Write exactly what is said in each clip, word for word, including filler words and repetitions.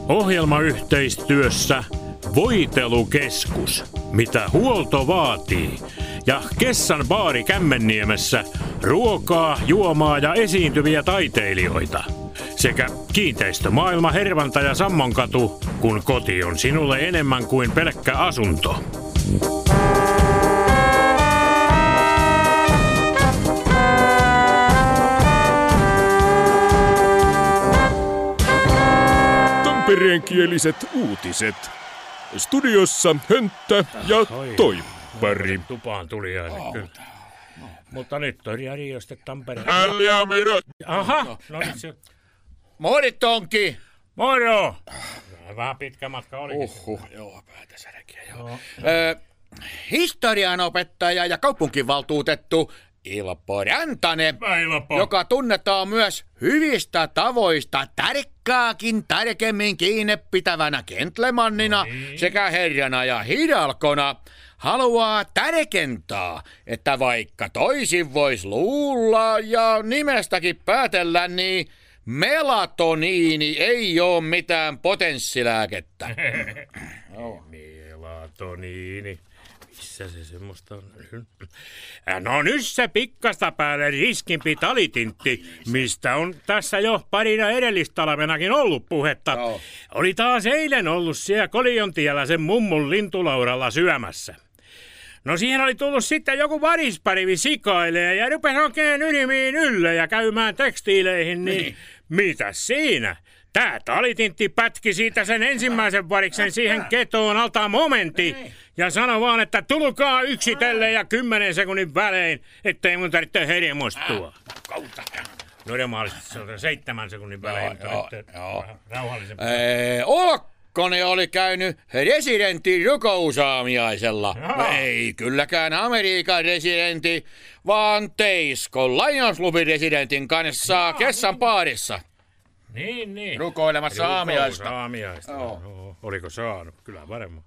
Ohjelmayhteistyössä Voitelukeskus, mitä huolto vaatii. Ja Kessan baari Kämmenniemessä ruokaa, juomaa ja esiintyviä taiteilijoita. Sekä kiinteistömaailma Hervanta ja Sammonkatu, kun koti on sinulle enemmän kuin pelkkä asunto. Tampereenkieliset uutiset. Studiossa Hönttä ja Toippari. Tupaan tuli aina kyllä. Mutta nyt on Jari Joste Tampereen. Älä minä. Aha, no nyt se. Mori Tonki! Moro! Vähän pitkä matka oli. Uhuh, joo, päätä särkiä, joo. No. Ö, historianopettaja ja kaupunkivaltuutettu Ilpo Rantanen, Ilpo, joka tunnetaan myös hyvistä tavoista tarkkaakin tarkemmin kiinni pitävänä gentlemannina niin. sekä herjana ja hidalkona, haluaa tarkentaa, että vaikka toisin vois luulla ja nimestäkin päätellä, niin melatoniini ei oo mitään potenssilääkettä. Melatoniini. Missä se semmoista on? No nyt se pikkasta päälle riskimpi talitintti, mistä on tässä jo parina edellistalvenakin ollut puhetta. No. Oli taas eilen ollut siellä Koliontiellä sen mummun lintulauralla syömässä. No siihen oli tullut sitten joku varisparivi sikailee ja rupesi oikein yrimiin ylle ja käymään tekstiileihin, niin, niin. Mitäs siinä? Tää talitintti pätki siitä sen ensimmäisen variksen siihen ketoon alta momentti ja sanoi vaan, että tulkaa yksitellen ja kymmenen sekunnin välein, ettei mun tarvitse hermostua. Normaalisesti se on seitsemän sekunnin välein, joo, mutta nyt joo. rauhallisen. Olkkonen oli käynyt residentin rukousaamiaisella. No, ei kylläkään Amerikan residentti, vaan Teiskon Lions Clubin residentin kanssa no, Kessan baarissa. Niin, niin. Rukoilemassa aamiaista. aamiaista. Oh. No, oliko saanut? Kyllä varmaan.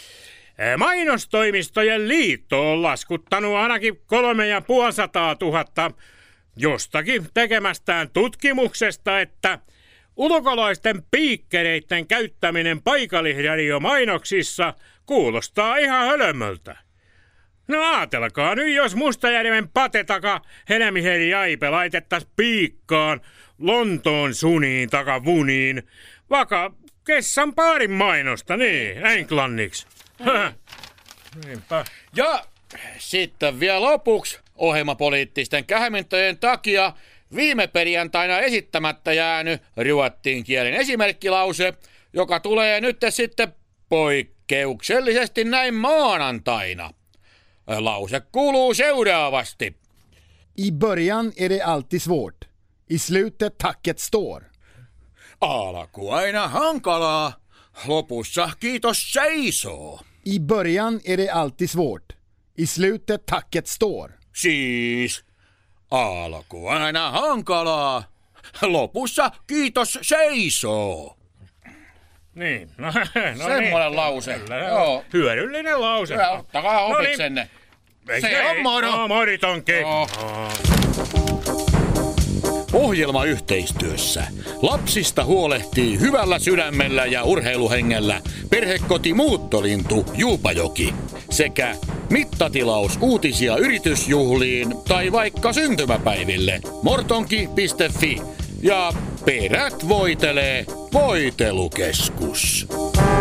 Mainostoimistojen liitto on laskuttanut ainakin kolme ja puolisataa tuhatta jostakin tekemästään tutkimuksesta, että ulkolaisten piikkereiden käyttäminen paikallisradiomainoksissa kuulostaa ihan hölmöltä. No aatelkaa nyt, jos Mustajärven Pate taka Helmiheri Jaipe laitettaisiin piikkaan Lontoon suniin taka vuniin, vaikka Kessan baarin mainosta, niin, englanniksi. Niinpä. Ja sitten vielä lopuksi ohjelmapoliittisten kähmintöjen takia viime perjantaina esittämättä jäänyt ruotsin kielen esimerkkilause, joka tulee nyt sitten poikkeuksellisesti näin maanantaina. Lause kuuluu seuraavasti. I början är det alltid svårt. I slutet tacket står. Alku aina hankalaa. Lopussa kiitos seisoo. I början är det alltid svårt. I slutet tacket står. Siis alku aina hankalaa. Lopussa kiitos seisoo. Niin, no, no semmoinen niin. lause. Kyllä, joo. Hyödyllinen lause. Hyvä, ottakaa opiksenne. No niin. Se ei, on moro. No, mori Tonki. No. Ohjelmayhteistyössä lapsista huolehtii hyvällä sydämellä ja urheiluhengellä perhekoti Muuttolintu Juupajoki sekä mittatilaus uutisia yritysjuhliin tai vaikka syntymäpäiville mortonki piste fi ja perät voitelee Voitelukeskus.